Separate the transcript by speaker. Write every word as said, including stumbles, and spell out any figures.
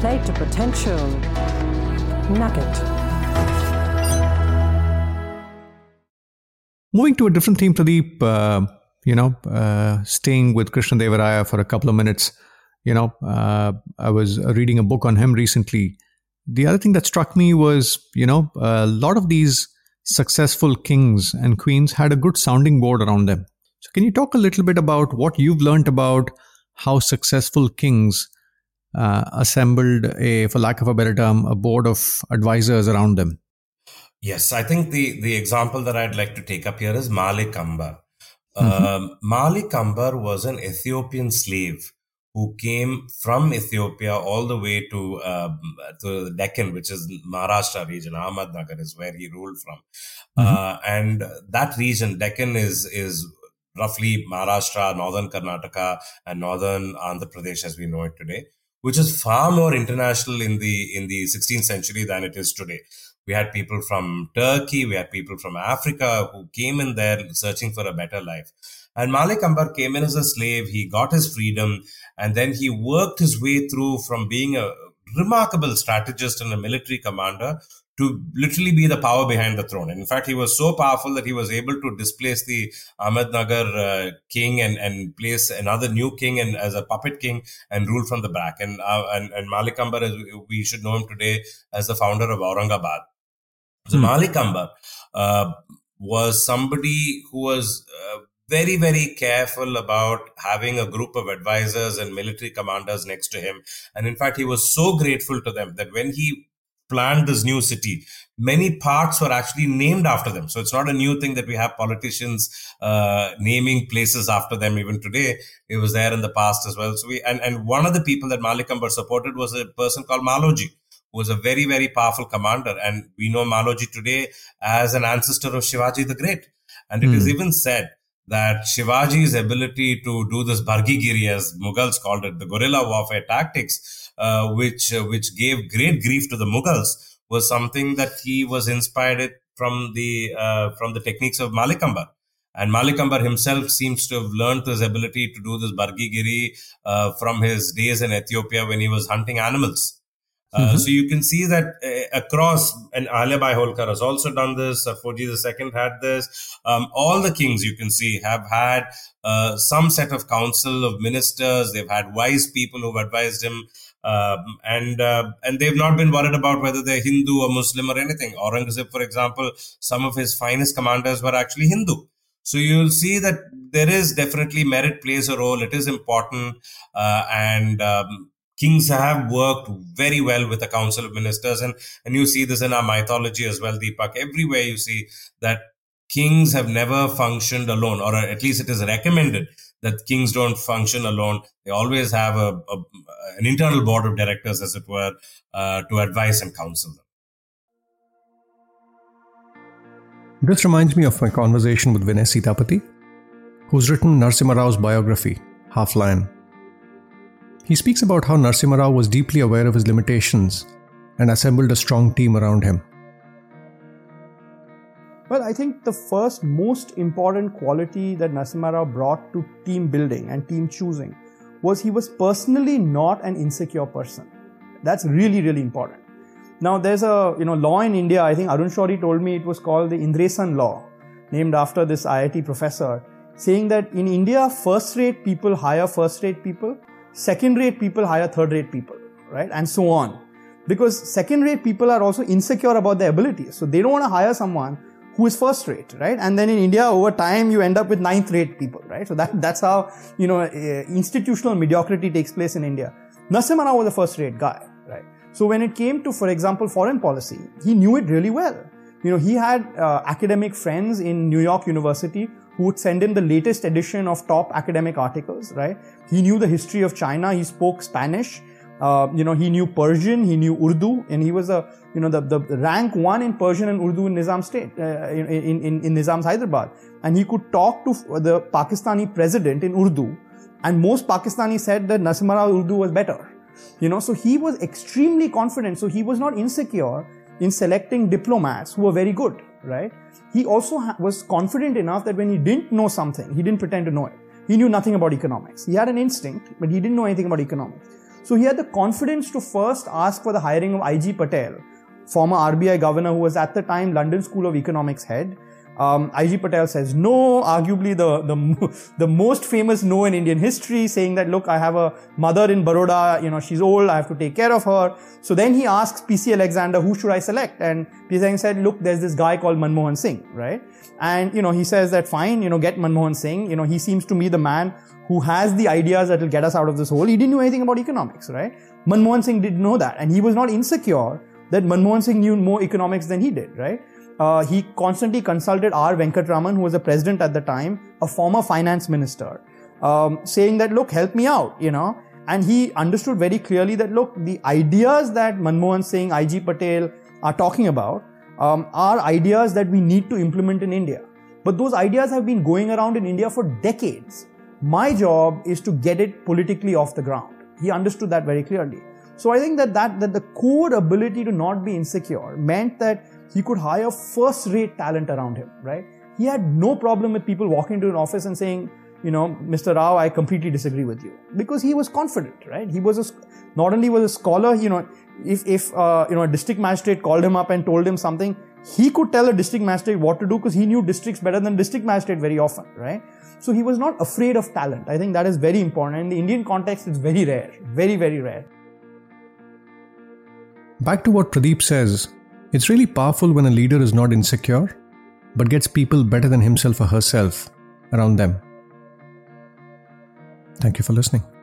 Speaker 1: Play to potential. Nugget.
Speaker 2: Moving to a different theme, Pradeep, uh, you know, uh, staying with Krishnadevaraya for a couple of minutes, you know, uh, I was reading a book on him recently. The other thing that struck me was, you know, a lot of these successful kings and queens had a good sounding board around them. So can you talk a little bit about what you've learned about how successful kings uh, assembled a, for lack of a better term, a board of advisors around them?
Speaker 3: Yes, I think the, the example that I'd like to take up here is Malik Ambar.
Speaker 2: Mm-hmm.
Speaker 3: Um, Malik Ambar was an Ethiopian slave who came from Ethiopia all the way to uh, to the Deccan, which is Maharashtra region. Ahmednagar is where he ruled from.
Speaker 2: Mm-hmm.
Speaker 3: Uh, and that region, Deccan, is is roughly Maharashtra, northern Karnataka, and northern Andhra Pradesh as we know it today, which is far more international in the in the sixteenth century than it is today. We had people from Turkey, we had people from Africa who came in there searching for a better life. And Malik Ambar came in as a slave, he got his freedom, and then he worked his way through from being a remarkable strategist and a military commander to literally be the power behind the throne. And in fact, he was so powerful that he was able to displace the Ahmednagar uh, king and, and place another new king and as a puppet king and rule from the back. And, uh, and, and Malik Ambar, we should know him today as the founder of Aurangabad. So hmm. Malik Ambar uh, was somebody who was uh, very, very careful about having a group of advisors and military commanders next to him. And in fact, he was so grateful to them that when he planned this new city, many parts were actually named after them. So it's not a new thing that we have politicians uh, naming places after them even today. It was there in the past as well. So we and, and one of the people that Malik Ambar supported was a person called Maloji, who was a very, very powerful commander. And we know Maloji today as an ancestor of Shivaji the Great. And it mm. is even said that Shivaji's ability to do this Bargigiri, as Mughals called it, the guerrilla warfare tactics, uh, which uh, which gave great grief to the Mughals, was something that he was inspired from the uh, from the techniques of Malik Ambar. And Malik Ambar himself seems to have learned his ability to do this Bargigiri uh, from his days in Ethiopia when he was hunting animals. Uh, mm-hmm. So you can see that uh, across, and Ahilyabai Holkar has also done this, Sarfoji the Second had this. Um, all the kings you can see have had uh, some set of council of ministers. They've had wise people who've advised him. Um, and uh, and they've not been worried about whether they're Hindu or Muslim or anything. Aurangzeb, for example, some of his finest commanders were actually Hindu. So you'll see that there is definitely merit plays a role. It is important. Uh, and um, Kings have worked very well with the Council of Ministers. And, and you see this in our mythology as well, Deepak. Everywhere you see that kings have never functioned alone, or at least it is recommended that kings don't function alone. They always have a, a an internal board of directors, as it were, uh, to advise and counsel them.
Speaker 2: This reminds me of my conversation with Vinay Sitapati, who's written Narasimha Rao's biography, Half Lion. He speaks about how Narasimha Rao was deeply aware of his limitations and assembled a strong team around him.
Speaker 4: Well, I think the first most important quality that Narasimha Rao brought to team building and team choosing was he was personally not an insecure person. That's really, really important. Now, there's a you know law in India, I think Arun Shourie told me it was called the Indresan law, named after this I I T professor, saying that in India, first-rate people hire first-rate people, second-rate people hire third-rate people, right? And so on. Because second-rate people are also insecure about their abilities. So they don't want to hire someone who is first-rate, right? And then in India, over time, you end up with ninth-rate people, right? So that that's how, you know, uh, institutional mediocrity takes place in India. Narasimha Rao was a first-rate guy, right? So when it came to, for example, foreign policy, he knew it really well. You know, he had uh, academic friends in New York University who would send him the latest edition of top academic articles, right? He knew the history of China. He spoke Spanish. Uh, you know, he knew Persian, he knew Urdu, and he was a, you know, the, the rank one in Persian and Urdu in Nizam state, uh, in, in, in Nizam's Hyderabad. And he could talk to the Pakistani president in Urdu. And most Pakistanis said that Narasimha Rao Urdu was better. You know, so he was extremely confident. So he was not insecure in selecting diplomats who were very good, right? He also ha- was confident enough that when he didn't know something, he didn't pretend to know it. He knew nothing about economics. He had an instinct, but he didn't know anything about economics. So he had the confidence to first ask for the hiring of I G Patel, former R B I governor who was at the time London School of Economics head. Um, I G Patel says no, arguably the, the, the most famous no in Indian history, saying that, look, I have a mother in Baroda, you know, she's old, I have to take care of her. So then he asks P C Alexander, who should I select? And P C Alexander said, look, there's this guy called Manmohan Singh, right? And, you know, he says that fine, you know, get Manmohan Singh. You know, he seems to me the man who has the ideas that will get us out of this hole. He didn't know anything about economics, right? Manmohan Singh didn't know that. And he was not insecure that Manmohan Singh knew more economics than he did, right? Uh, he constantly consulted R. Venkatraman, who was the president at the time, a former finance minister, um, saying that, look, help me out, you know. And he understood very clearly that, look, the ideas that Manmohan Singh, I G Patel are talking about um, are ideas that we need to implement in India. But those ideas have been going around in India for decades. My job is to get it politically off the ground. He understood that very clearly. So I think that, that, that the core ability to not be insecure meant that he could hire first-rate talent around him, right? He had no problem with people walking into an office and saying, you know, Mister Rao, I completely disagree with you. Because he was confident, right? He was a, not only was a scholar, you know, if, if uh, you know, a district magistrate called him up and told him something, he could tell a district magistrate what to do because he knew districts better than district magistrate very often, right? So he was not afraid of talent. I think that is very important. In the Indian context, it's very rare, very, very rare.
Speaker 5: Back to what Pradeep says, it's really powerful when a leader is not insecure, but gets people better than himself or herself around them. Thank you for listening.